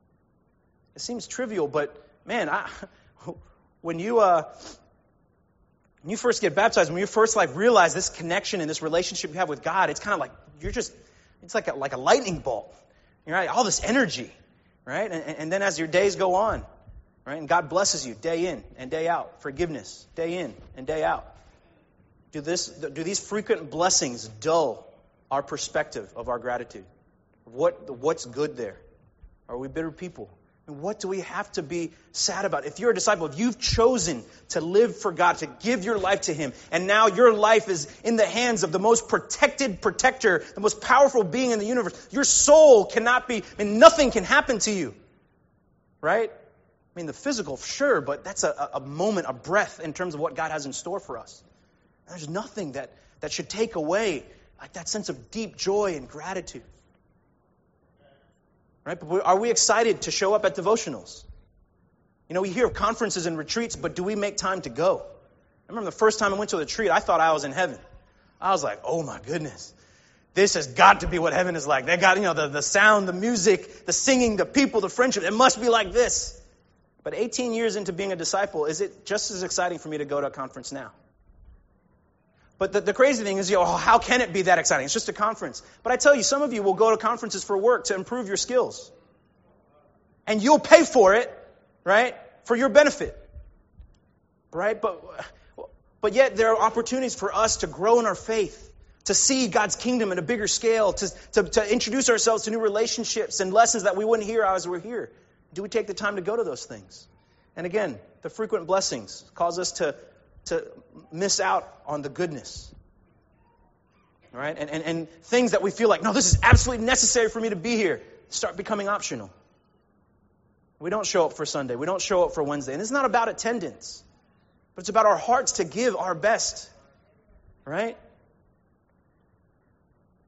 It seems trivial, but man, I, when you... Uh, When you first get baptized, when you first like realize this connection and this relationship you have with God, it's kind of like you're just, it's like a, like a lightning bolt, right? All this energy, right? And, and then as your days go on, right? And God blesses you day in and day out, forgiveness day in and day out. Do this? Do these frequent blessings dull our perspective of our gratitude? What what's good there? Are we bitter people? And what do we have to be sad about? If you're a disciple, if you've chosen to live for God, to give your life to Him, and now your life is in the hands of the most protected protector, the most powerful being in the universe, your soul cannot be, I mean, nothing can happen to you. Right? I mean, the physical, sure, but that's a, a moment, a breath in terms of what God has in store for us. There's nothing that, that should take away like that sense of deep joy and gratitude. Right? But are we excited to show up at devotionals? You know, we hear of conferences and retreats, but do we make time to go? I remember the first time I went to a retreat, I thought I was in heaven. I was like, oh my goodness. This has got to be what heaven is like. They got, you know, the, the sound, the music, the singing, the people, the friendship. It must be like this. But eighteen years into being a disciple, is it just as exciting for me to go to a conference now? But the, the crazy thing is, you know, how can it be that exciting? It's just a conference. But I tell you, some of you will go to conferences for work to improve your skills. And you'll pay for it, right? For your benefit. Right? But, but yet there are opportunities for us to grow in our faith, to see God's kingdom at a bigger scale, to, to, to introduce ourselves to new relationships and lessons that we wouldn't hear as we're here. Do we take the time to go to those things? And again, the frequent blessings cause us to to miss out on the goodness. Right? And, and and things that we feel like, no, this is absolutely necessary for me to be here, start becoming optional. We don't show up for Sunday. We don't show up for Wednesday. And it's not about attendance, but it's about our hearts to give our best. Right?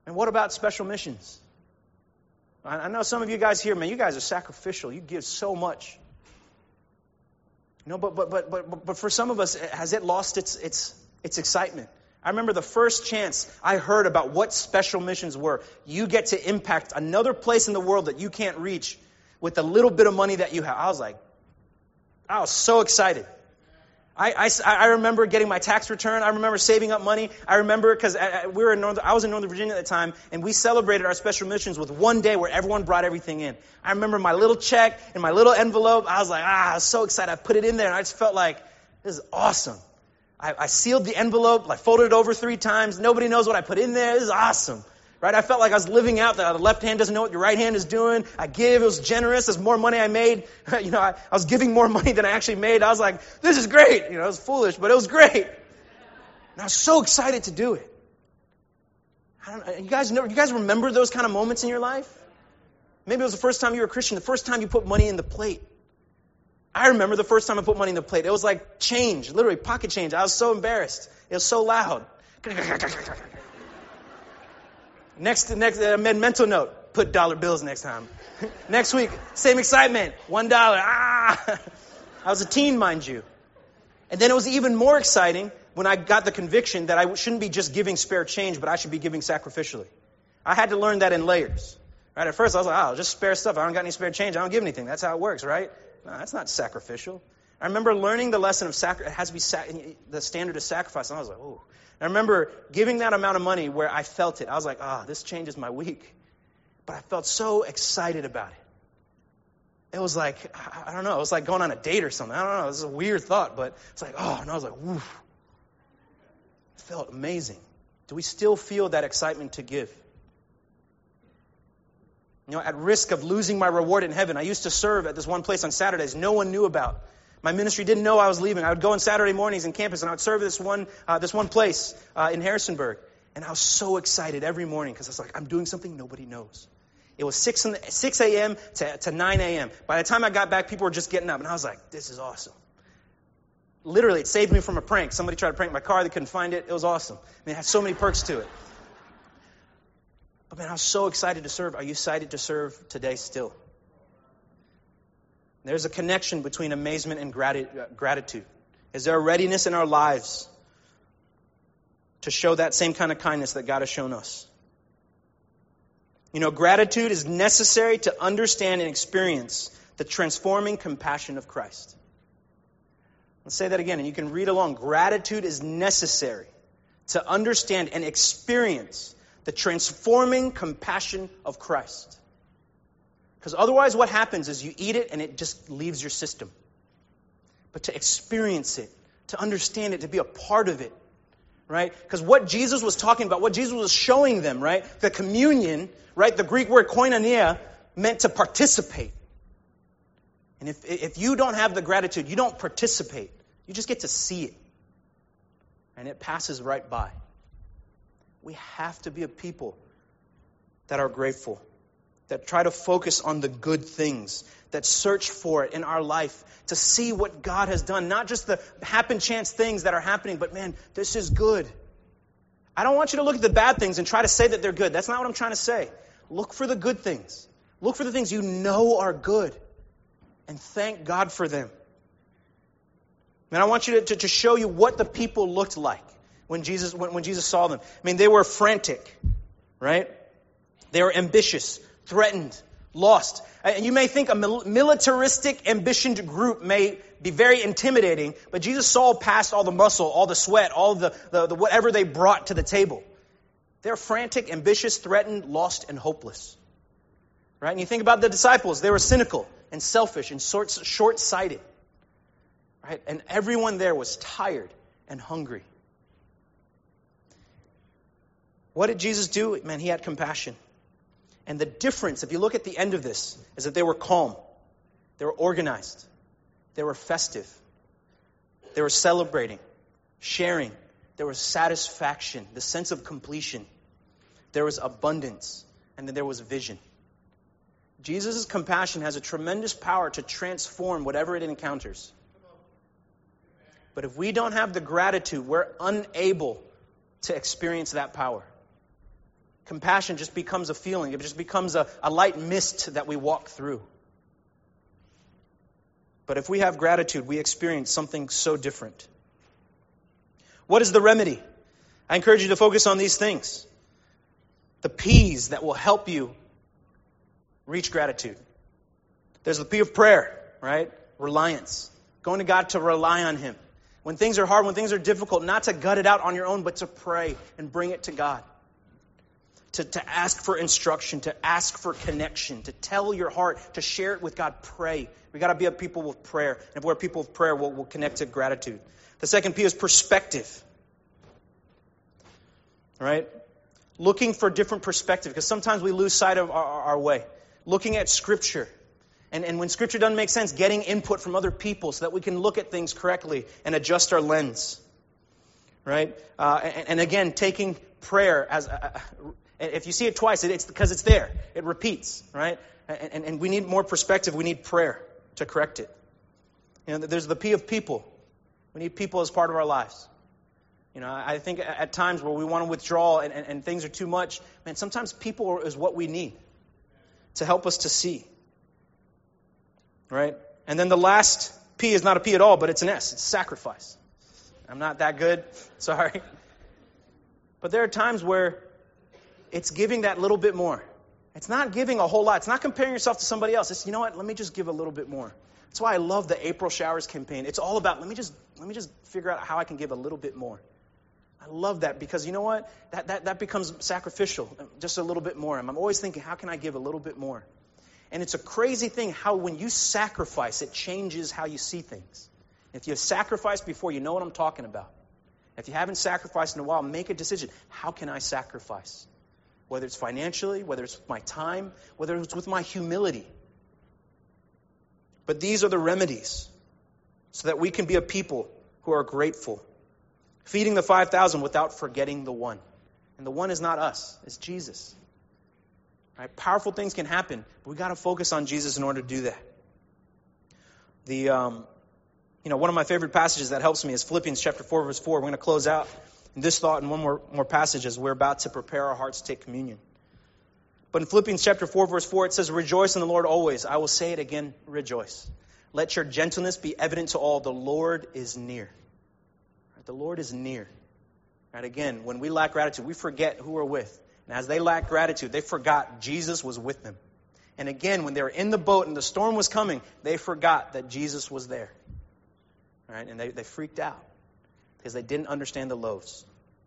And what about special missions? I know some of you guys here, man, you guys are sacrificial. You give so much. You know, but but but but but for some of us, has it lost its its its excitement? I remember the first chance I heard about what special missions were. You get to impact another place in the world that you can't reach with a little bit of money that you have. I was like, I was so excited. I, I, I remember getting my tax return. I remember saving up money. I remember because we were in Northern, I was in Northern Virginia at the time, and we celebrated our special missions with one day where everyone brought everything in. I remember my little check and my little envelope. I was like, ah, I was so excited. I put it in there, and I just felt like, this is awesome. I, I sealed the envelope. I folded it over three times. Nobody knows what I put in there. This is awesome. Right? I felt like I was living out that the left hand doesn't know what your right hand is doing. I give. It was generous. There's more money I made. You know, I, I was giving more money than I actually made. I was like, this is great. You know, it was foolish, but it was great. And I was so excited to do it. I don't know. You guys know, you guys remember those kind of moments in your life? Maybe it was the first time you were a Christian, the first time you put money in the plate. I remember the first time I put money in the plate. It was like change, literally pocket change. I was so embarrassed. It was so loud. Next, next, uh, mental note, put dollar bills next time. Next week, same excitement, one dollar. Ah! I was a teen, mind you. And then it was even more exciting when I got the conviction that I shouldn't be just giving spare change, but I should be giving sacrificially. I had to learn that in layers. Right? At first, I was like, oh, just spare stuff. I don't got any spare change. I don't give anything. That's how it works, right? No, that's not sacrificial. I remember learning the lesson of sacrifice. It has to be sac- the standard of sacrifice. And I was like, oh. I remember giving that amount of money where I felt it. I was like, ah, oh, this changes my week. But I felt so excited about it. It was like, I don't know, it was like going on a date or something. I don't know, this is a weird thought, but it's like, oh, and I was like, woof. It felt amazing. Do we still feel that excitement to give? You know, at risk of losing my reward in heaven, I used to serve at this one place on Saturdays no one knew about. My ministry didn't know I was leaving. I would go on Saturday mornings in campus, and I would serve at this one, uh, this one place uh, in Harrisonburg. And I was so excited every morning because I was like, I'm doing something nobody knows. It was six a.m. to, to nine a.m. By the time I got back, people were just getting up. And I was like, this is awesome. Literally, it saved me from a prank. Somebody tried to prank my car. They couldn't find it. It was awesome. I mean, it had so many perks to it. But man, I was so excited to serve. Are you excited to serve today still? There's a connection between amazement and grati- gratitude. Is there a readiness in our lives to show that same kind of kindness that God has shown us? You know, gratitude is necessary to understand and experience the transforming compassion of Christ. Let's say that again, and you can read along. Gratitude is necessary to understand and experience the transforming compassion of Christ. Because otherwise what happens is you eat it and it just leaves your system. But to experience it, to understand it, to be a part of it, right? Because what Jesus was talking about, what Jesus was showing them, right? The communion, right? The Greek word koinonia meant to participate. And if if you don't have the gratitude, you don't participate. You just get to see it. And it passes right by. We have to be a people that are grateful, that try to focus on the good things, that search for it in our life, to see what God has done. Not just the happen chance things that are happening, but man, this is good. I don't want you to look at the bad things and try to say that they're good. That's not what I'm trying to say. Look for the good things. Look for the things you know are good. And thank God for them. And I want you to, to, to show you what the people looked like when Jesus when, when Jesus saw them. I mean, they were frantic, right? They were ambitious, threatened, lost. And you may think a militaristic, ambitioned group may be very intimidating, but Jesus saw past all the muscle, all the sweat, all the, the, the whatever they brought to the table. They're frantic, ambitious, threatened, lost, and hopeless. Right? And you think about the disciples, they were cynical and selfish and short-sighted. Right? And everyone there was tired and hungry. What did Jesus do? Man, he had compassion. And the difference, if you look at the end of this, is that they were calm. They were organized. They were festive. They were celebrating, sharing. There was satisfaction, the sense of completion. There was abundance. And then there was vision. Jesus' compassion has a tremendous power to transform whatever it encounters. But if we don't have the gratitude, we're unable to experience that power. Compassion just becomes a feeling. It just becomes a, a light mist that we walk through. But if we have gratitude, we experience something so different. What is the remedy? I encourage you to focus on these things. The P's that will help you reach gratitude. There's the P of prayer, right? Reliance. Going to God to rely on Him. When things are hard, when things are difficult, not to gut it out on your own, but to pray and bring it to God. To, to ask for instruction, to ask for connection, to tell your heart, to share it with God. Pray. We got to be a people with prayer. And if we're a people with prayer, we'll, we'll connect to gratitude. The second P is perspective. Right? Looking for different perspective, because sometimes we lose sight of our, our way. Looking at Scripture. And, and when Scripture doesn't make sense, getting input from other people so that we can look at things correctly and adjust our lens. Right? Uh, and, and again, taking prayer as... A, if you see it twice, it's because it's there. It repeats, right? And, and, and we need more perspective. We need prayer to correct it. You know, there's the P of people. We need people as part of our lives. You know, I think at times where we want to withdraw and, and, and things are too much, man, sometimes people is what we need to help us to see. Right? And then the last P is not a P at all, but it's an S. It's sacrifice. I'm not that good. Sorry. But there are times where it's giving that little bit more. It's not giving a whole lot. It's not comparing yourself to somebody else. It's, you know what, let me just give a little bit more. That's why I love the April Showers campaign. It's all about, let me just let me just figure out how I can give a little bit more. I love that because you know what? That, that, that becomes sacrificial, just a little bit more. I'm always thinking, how can I give a little bit more? And it's a crazy thing how when you sacrifice, it changes how you see things. If you have sacrificed before, you know what I'm talking about. If you haven't sacrificed in a while, make a decision. How can I sacrifice? Whether it's financially, whether it's with my time, whether it's with my humility. But these are the remedies so that we can be a people who are grateful. Feeding the five thousand without forgetting the one. And the one is not us, it's Jesus. Right? Powerful things can happen, but we got to focus on Jesus in order to do that. The, um, you know, one of my favorite passages that helps me is Philippians chapter four, verse four. We're going to close out this thought in one more, more passage as we're about to prepare our hearts to take communion. But in Philippians chapter four, verse four, it says, "Rejoice in the Lord always. I will say it again, rejoice. Let your gentleness be evident to all. The Lord is near." Right? The Lord is near. Right? Again, when we lack gratitude, we forget who we're with. And as they lacked gratitude, they forgot Jesus was with them. And again, when they were in the boat and the storm was coming, they forgot that Jesus was there. Right? And they, they freaked out. Because they didn't understand the loaves.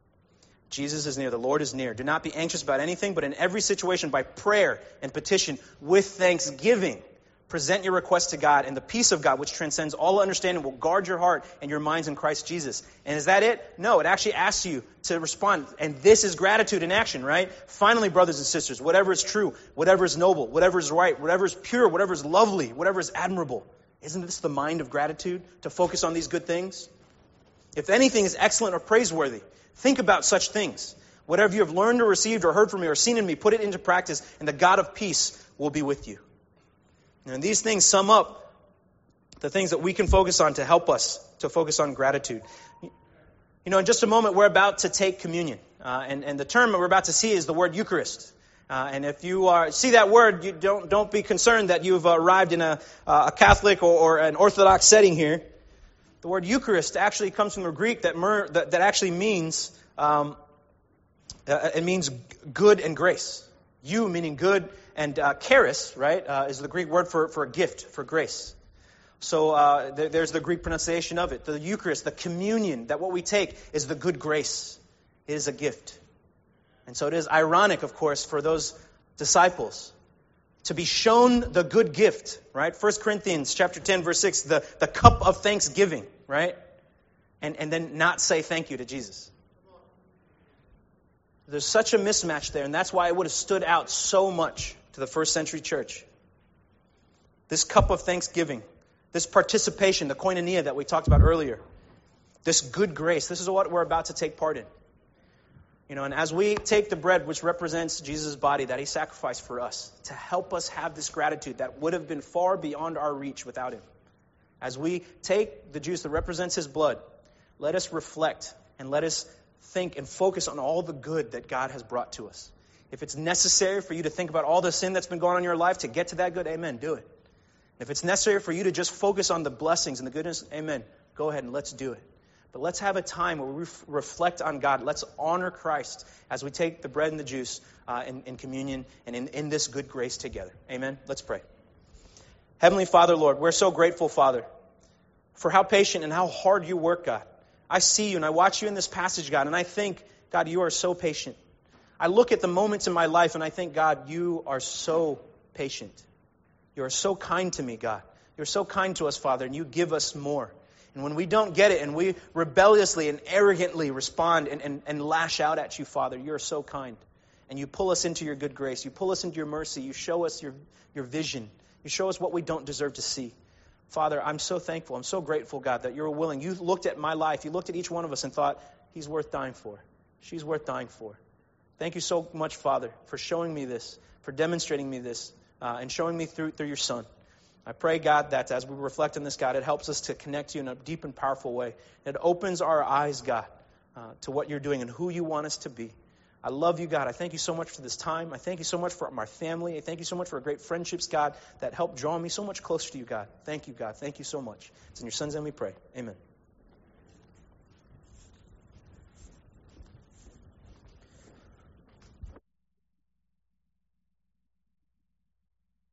Jesus is near. The Lord is near. Do not be anxious about anything, but in every situation, by prayer and petition, with thanksgiving, present your requests to God, and the peace of God, which transcends all understanding, will guard your heart and your minds in Christ Jesus. And is that it? No, it actually asks you to respond. And this is gratitude in action, right? Finally, brothers and sisters, whatever is true, whatever is noble, whatever is right, whatever is pure, whatever is lovely, whatever is admirable. Isn't this the mind of gratitude, to focus on these good things? If anything is excellent or praiseworthy, think about such things. Whatever you have learned or received or heard from me or seen in me, put it into practice, and the God of peace will be with you. And these things sum up the things that we can focus on to help us to focus on gratitude. You know, in just a moment, we're about to take communion. Uh, and, and the term that we're about to see is the word Eucharist. Uh, and if you uh, see that word, you don't don't be concerned that you've uh, arrived in a, uh, a Catholic or, or an Orthodox setting here. The word Eucharist actually comes from the Greek that mer- that, that actually means um, uh, it means good and grace. Eu meaning good, and uh, charis, right, uh, is the Greek word for, for a gift, for grace. So uh, there, there's the Greek pronunciation of it. The Eucharist, the communion, that what we take is the good grace. It is a gift. And so it is ironic, of course, for those disciples to be shown the good gift, right? First Corinthians chapter ten, verse six, the, the cup of thanksgiving, right? And, and then not say thank you to Jesus. There's such a mismatch there, and that's why it would have stood out so much to the first century church. This cup of thanksgiving, this participation, the koinonia that we talked about earlier, this good grace, this is what we're about to take part in. You know, and as we take the bread, which represents Jesus' body that he sacrificed for us, to help us have this gratitude that would have been far beyond our reach without him. As we take the juice that represents his blood, let us reflect and let us think and focus on all the good that God has brought to us. If it's necessary for you to think about all the sin that's been going on in your life to get to that good, amen, do it. If it's necessary for you to just focus on the blessings and the goodness, amen, go ahead and let's do it. But let's have a time where we ref- reflect on God. Let's honor Christ as we take the bread and the juice uh, in, in communion and in, in this good grace together. Amen? Let's pray. Heavenly Father, Lord, we're so grateful, Father, for how patient and how hard you work, God. I see you and I watch you in this passage, God, and I think, God, you are so patient. I look at the moments in my life and I think, God, you are so patient. You are so kind to me, God. You're so kind to us, Father, and you give us more. And when we don't get it and we rebelliously and arrogantly respond and, and, and lash out at you, Father, you're so kind. And you pull us into your good grace. You pull us into your mercy. You show us your, your vision. You show us what we don't deserve to see. Father, I'm so thankful. I'm so grateful, God, that you're willing. You looked at my life. You looked at each one of us and thought, he's worth dying for. She's worth dying for. Thank you so much, Father, for showing me this, for demonstrating me this, uh, and showing me through through your Son. I pray, God, that as we reflect on this, God, it helps us to connect to you in a deep and powerful way. It opens our eyes, God, uh, to what you're doing and who you want us to be. I love you, God. I thank you so much for this time. I thank you so much for my family. I thank you so much for great friendships, God, that help draw me so much closer to you, God. Thank you, God. Thank you so much. It's in your Son's name we pray. Amen.